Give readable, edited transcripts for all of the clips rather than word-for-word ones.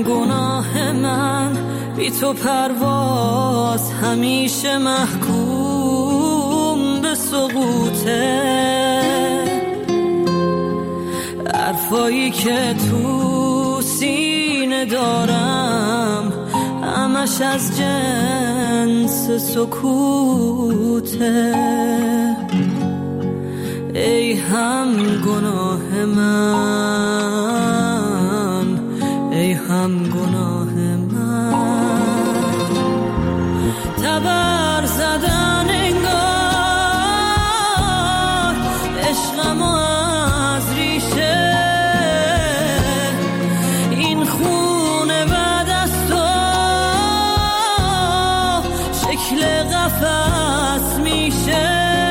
گناه من بی تو پرواز همیشه محکوم به سقوطه. حرفایی که تو سینه دارم همش از جنس سکوته. ای هم گناه من، ای هم گناه من، تبر زدن انگار عشقم از ریشه. این خونه بعد از تو شکل قفس میشه،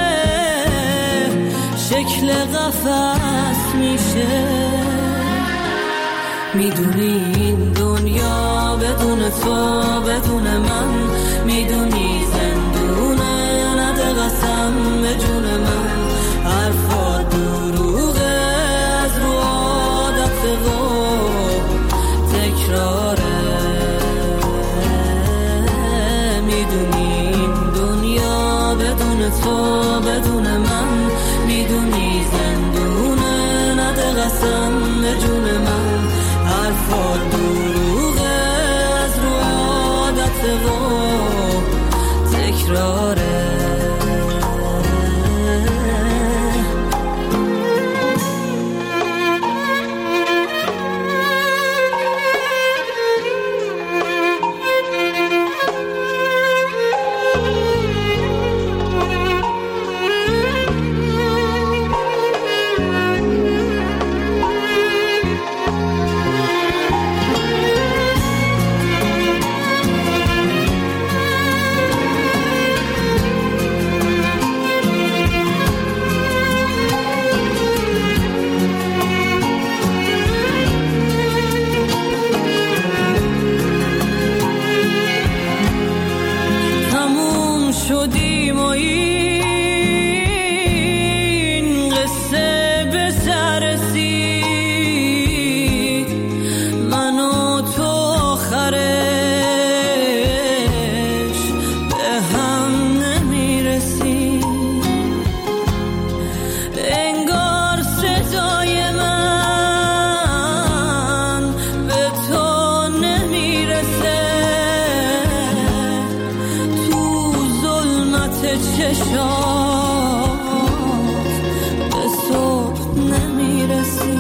شکل قفس میشه. میدونی این دنیا بدون تو بدون من، میدونی زندونه، نده قسم به جون من. حرفا دروغه از رو عادت و تکراره. میدونی این دنیا بدون تو بدون من، میدونی زندونه، نده قسم به جون من. حرفا دروغه از رو عادت و تکراره. شدیم و این قصه به سر رسید، من و تو آخرش به هم نمیرسیم. انگار صدای من به تو نمیرسه، چشات به صبح نمیرسی.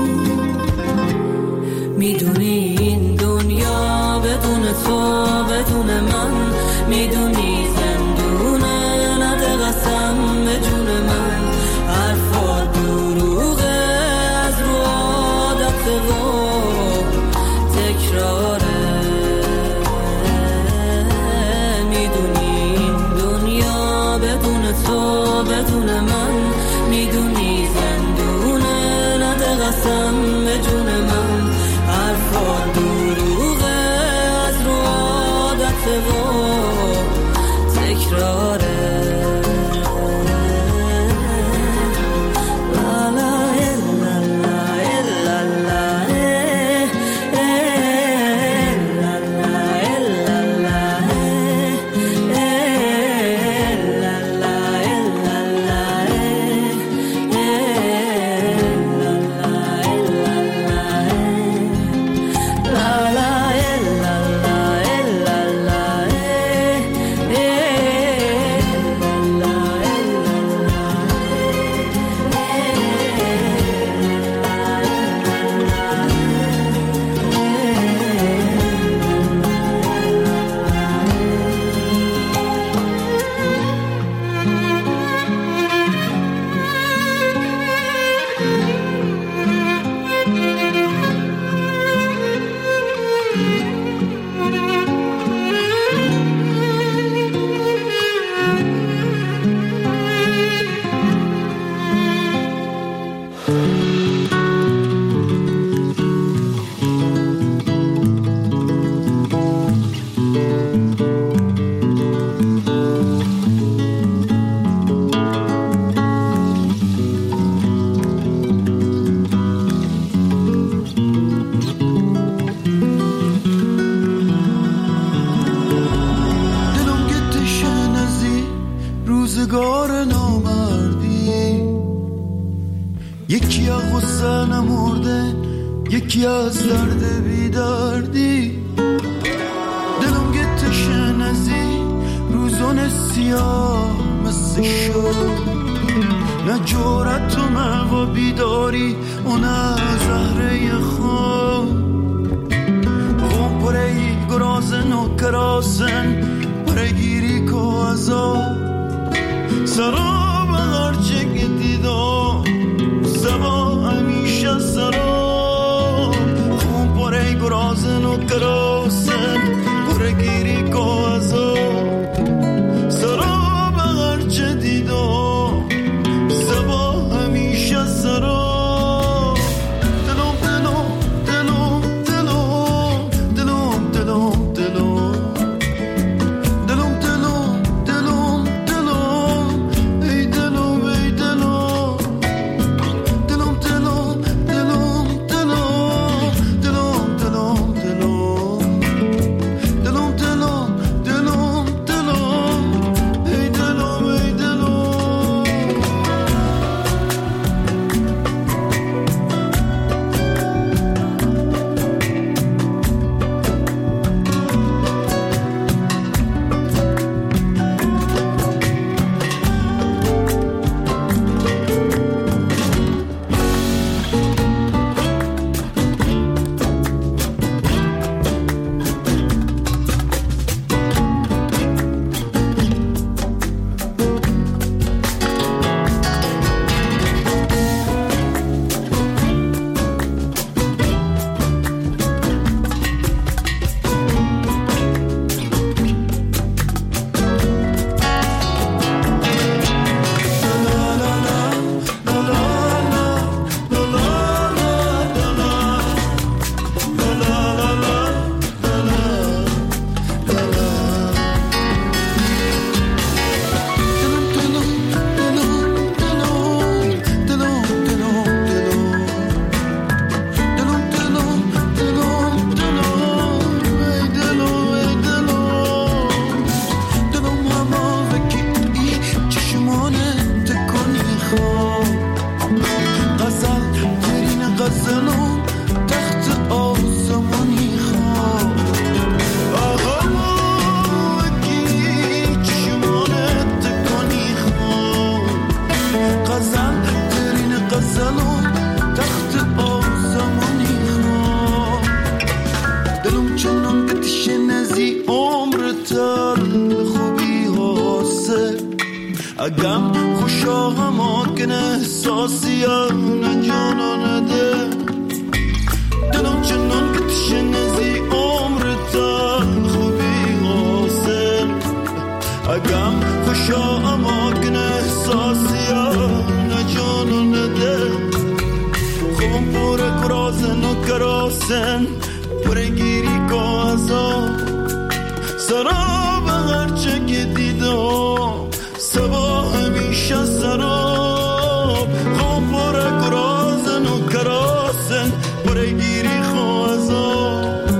میدونی این دنیا بدون تو بدون من، میدونی زندونه، نده قسم به جون من. حرفا دروغه از رو عادت و تکراره. تو بدون من، میدونی زندونه، نده قسم به جون من. حرفا دروغه از رو عادت و تکراره. یکی از غصه نمرده، یکی از درد بیدردی. دلم گتشه نزی روزون سیاه مثل شد. نه جورت و مغا بیداری و نه زهره خواب. غم پره گرازن و کراسن پره گیری که ازا سرا بغرچه دیدم سبا همیشه سرا. غم پره گرازن و کراسن پره گیری که ازا سرا بغرچه دیدم اگم خوشا هماکن احساسیان جانان ده. دلم چنان که تشنزی عمر تن خوبی حاصل. اگم خوشا هماکن احساسیان جانان ده. خوبم پور کرازن و کراسن پره گیری که ازا سرا بغرچه که دیدم سبا همیشه سراب. غم پره کرازن و کراسن پره گیری خوازا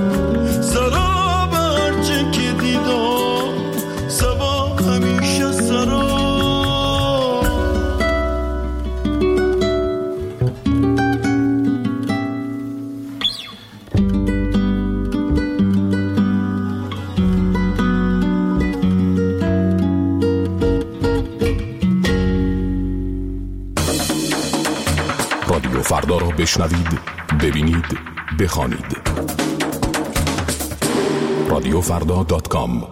سرا بغرچه که دیدم سبا همیشه سراب. رادیو فردا را بشنوید، ببینید، بخوانید. radiofrda.com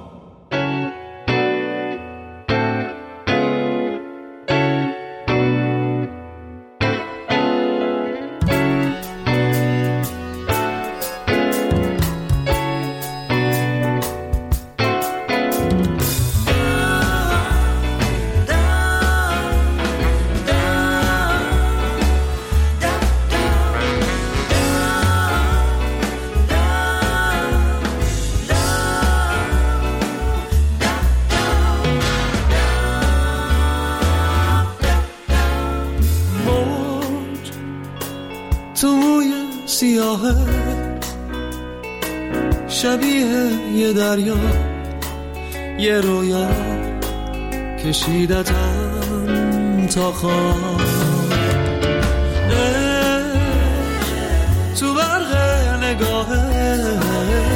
شبیه یه دریا، یه رویا کشیدتم تا خواب. تو برق نگاهت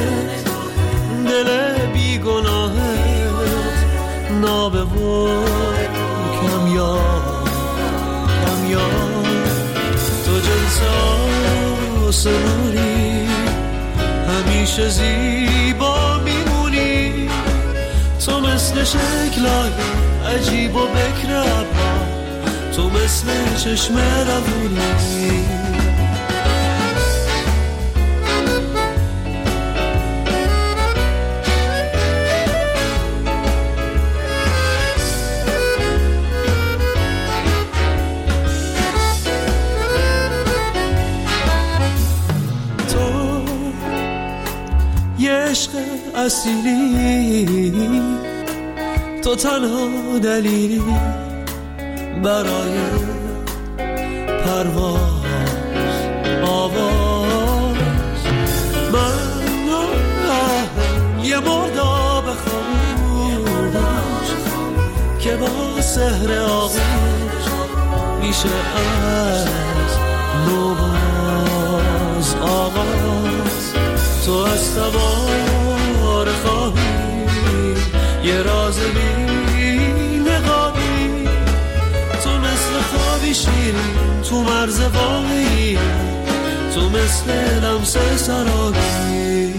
دل بیگناهت نابه و کمیاب تو جنس آسمونی همیشه زیبا میمونی تو مثل شکلای عجیب و بکر ابرا تو مثل چشم روونی عشق اصیلی تو تنها دلیلی برای پرواز آواز من یه مرداب خاموش که با سحر آغوش میشه از نوباز آغاز تو از سوار خواهی یه راز بی نقابی تو مثل خوابی شیرین تو مرز واقعی تو مثل لمس سرابی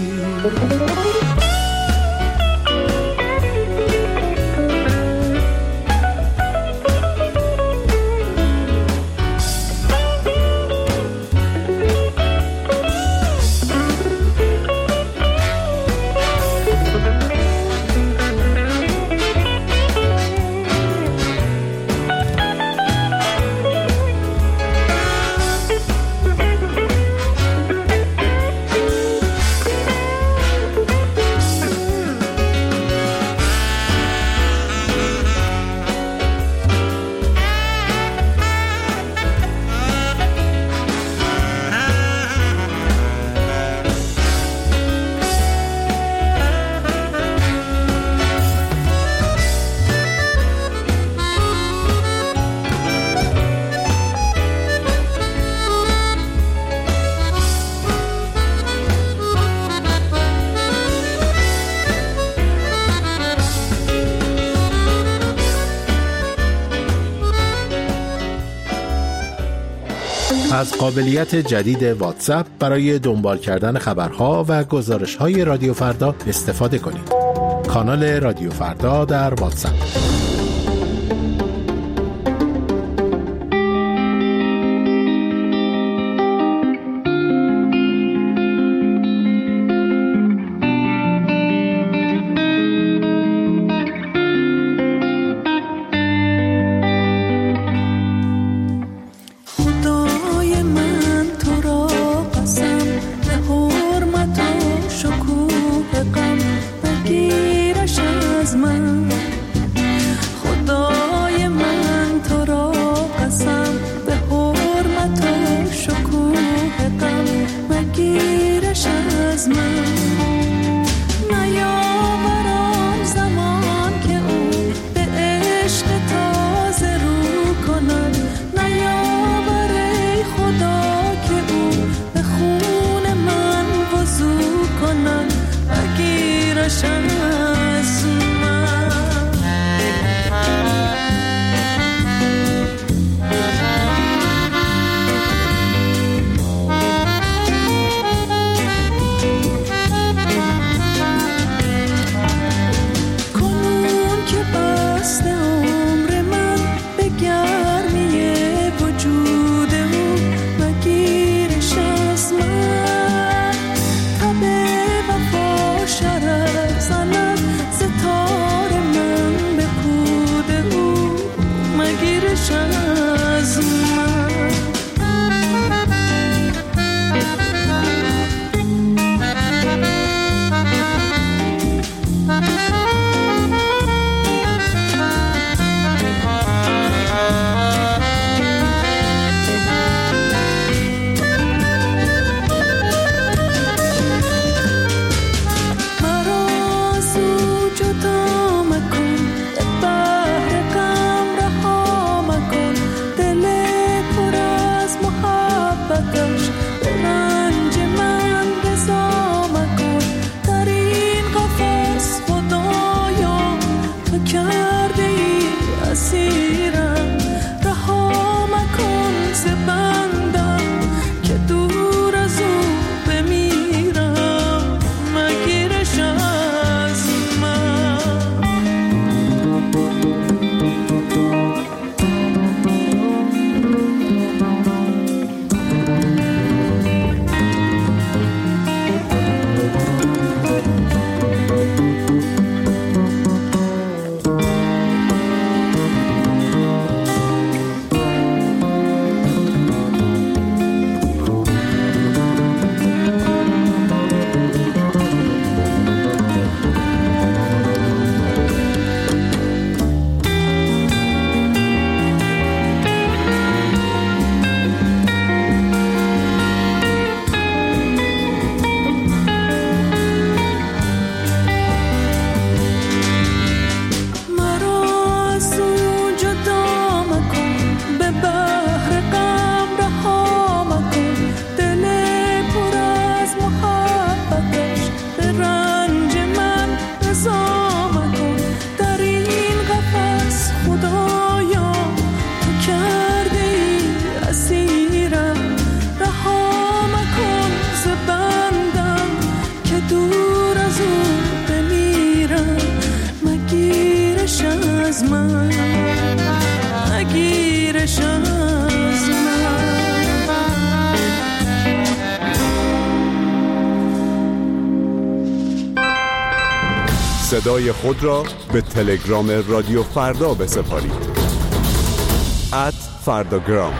از قابلیت جدید واتساپ برای دنبال کردن خبرها و گزارش‌های رادیو فردا استفاده کنید. کانال رادیو فردا در واتساپ. صدای خود را به تلگرام رادیو فردا بسپارید. @فرداگرام.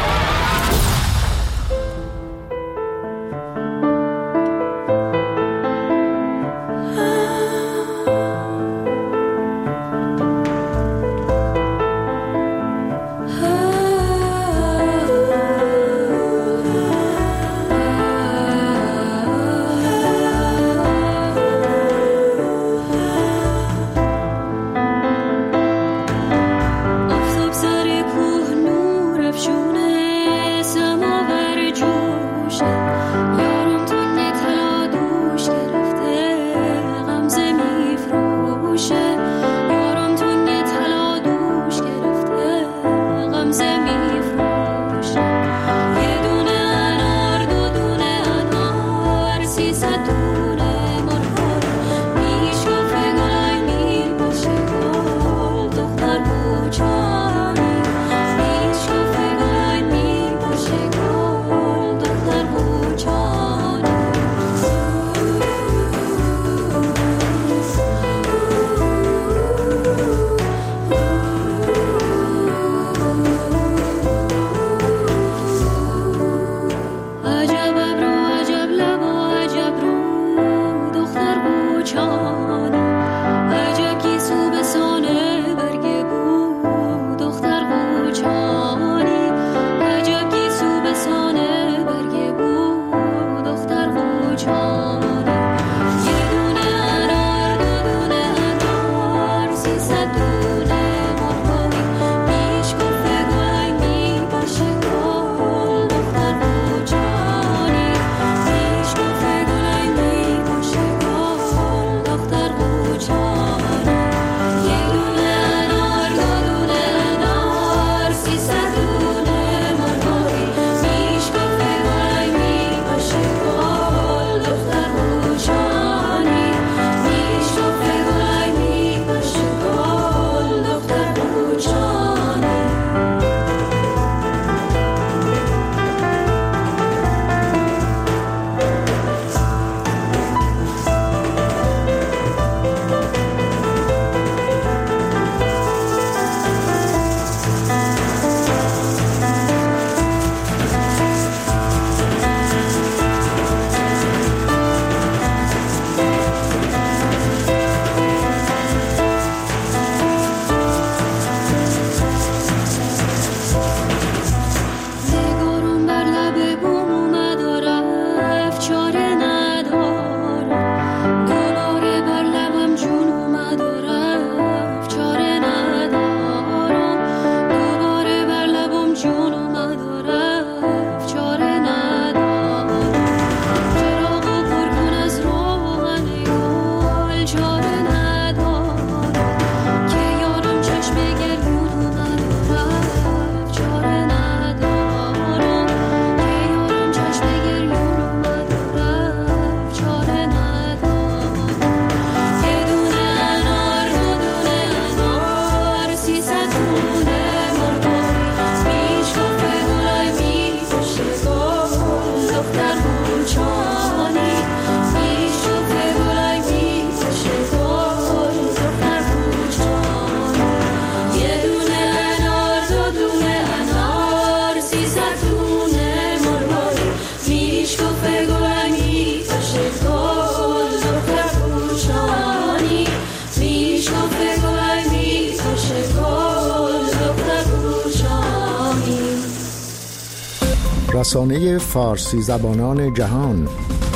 رسانه فارسی زبانان جهان،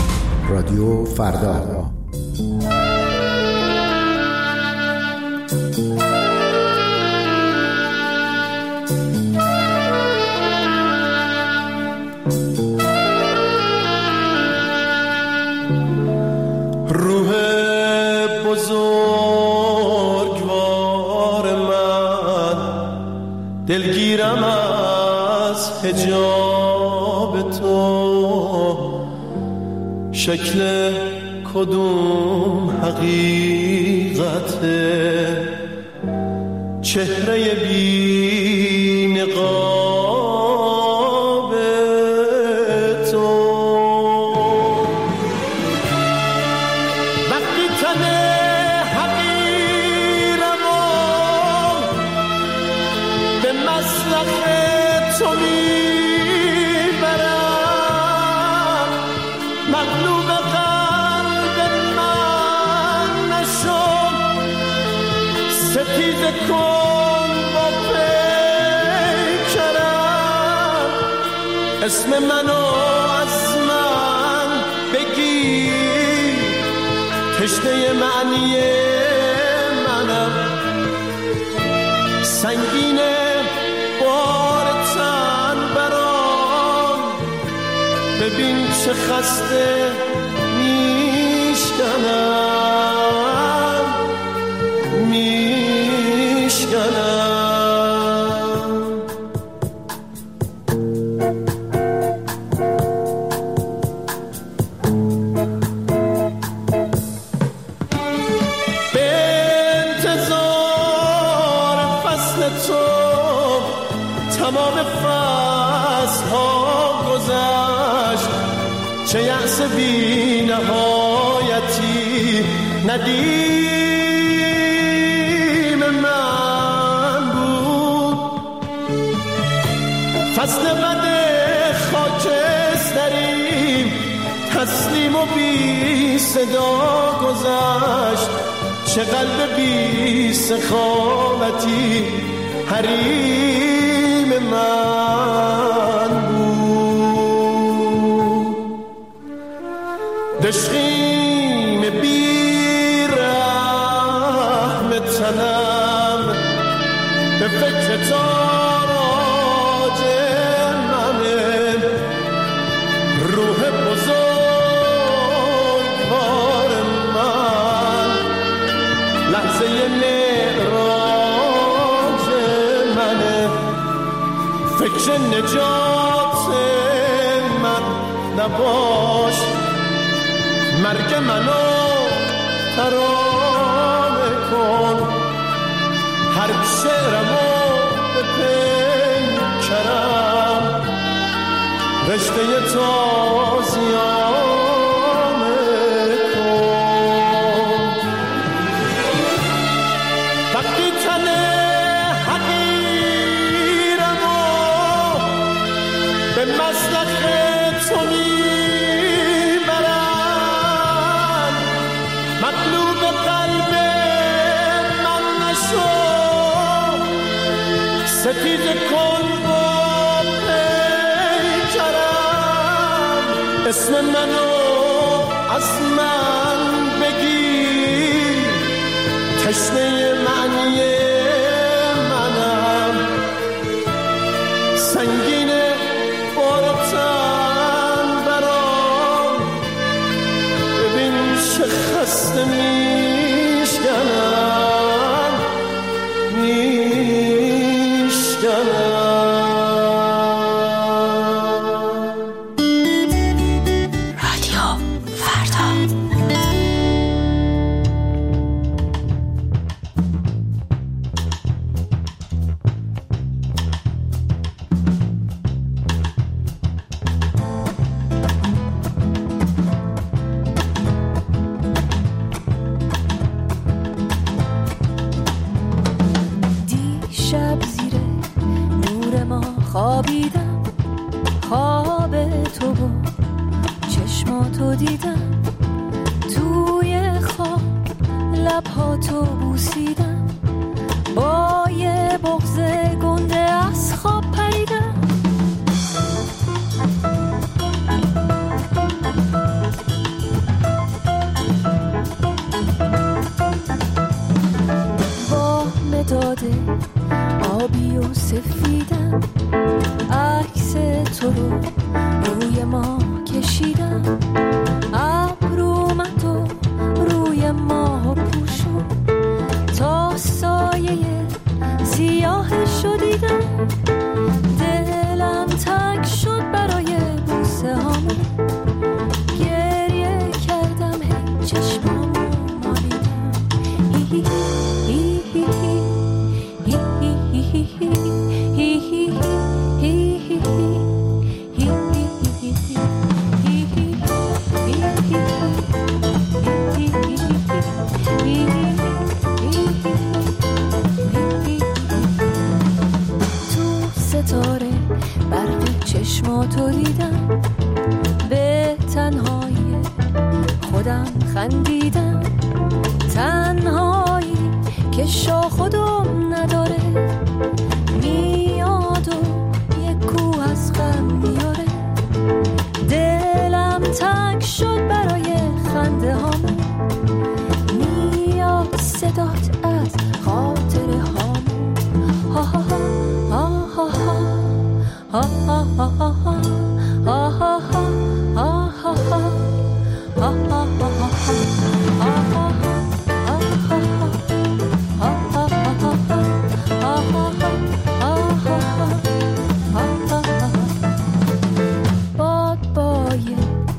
رادیو فردا. روح بزرگوار من، دلگیرم از حجاب تو، شکل کدوم حقیقته، چهره بی نقاب تو. وقتی تن حق تو میبرم، مغلوب قلب من نشو، ستیزه کن با پیکرم، اسم منو از من بگیر، تشنه معنی منم، سنگینه بار تن برام، ببین چه خسته میشکنم، میشکنم. تمام فصل ها گذشت، چه یأس بی نهایتی ندیم من بود، فصل بد خاکستری تسلیم و بی صدا گذشت، چه قلب بی سخاوتی حریم من بود، دشخیم بی رحم تنم به فکر تاراج منه، روح بزرگوار من لحظه معراج منه، فکر نجات من نباش، مرگ منو ترانه کن، هر شعرمو به پیکرم، رشته تازیانه کن. وقتی تن حقیرمو به مسلخ تو میبرم، مغلوب قلب من نشو، ستیزه کن با پیکرم، اسم منو از من بگیر، تشنه معنی منم، سنگینه بار تن برام، ببین چه خسته میشکنم، میشکنم. رادیو فردا. دیشب زیر نور ما خوابیدم، خواب تو و چشماتو دیدم، توی خواب لبهاتو بوسیدم، با یه بغض گنده از خواب پریدم، با مداد آبی و سفیدم، عکس تو رو روی ما کشیدم، ابرومت و روی ما پوشون، تا سایه سیاهش رو دیدم، دلم تنگ شد برای بوسه هامون، گریه کردم هی چشمامو مالیدم، هی هی هی هی هی هی هی تو ستاره برقی چشماتو دیدم، به تنهایی خودم خندیدم، تنهایی که شاخ و دم نداره، میاد و یک کوه از غم میاره. دلم تنگ شد برای خنده هامون، میاد صدات از خاطره هامون. ها ها ها ها ها ها ها ها ها ها بادبای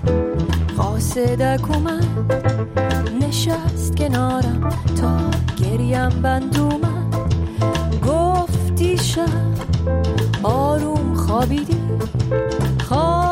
قاصدک اومد، نشست کنارم تا گریم بند اومد. گفتی شب آروم خوابیدی، خواب